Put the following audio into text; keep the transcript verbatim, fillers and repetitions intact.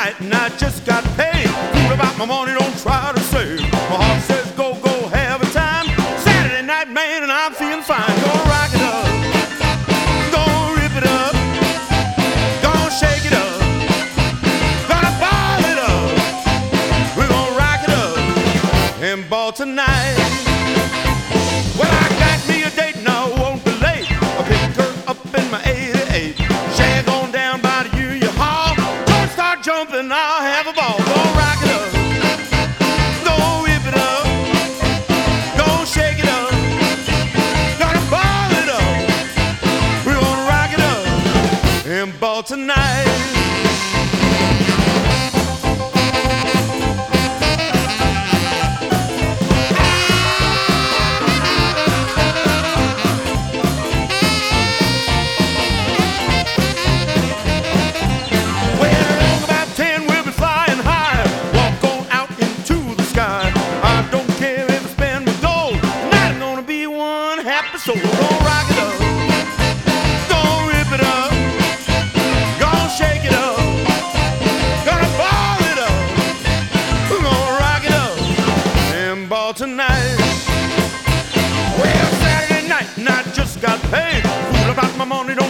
night and I just got paid. Fool about my money, don't try to save. My heart says go, go, have a time. Saturday night, man, and I'm feeling fine. Gonna rock it up, gonna rip it up, gonna shake it up, gonna ball it up. We're gonna rock it up and ball tonight. Well, I got me a date and I won't be late. I picked her up in my eighty-eight. Shag on down by the Union Hall. Don't start jumping, I'll have a ball. Gonna rock it up, gonna whip it up, gonna shake it up, gonna ball it up. We're gonna rock it up and ball tonight. So we're gonna rock it up, gonna rip it up, gonna shake it up, gonna ball it up. We're gonna rock it up and ball tonight. Well, Saturday night and I just got paid. Fool about my money, don't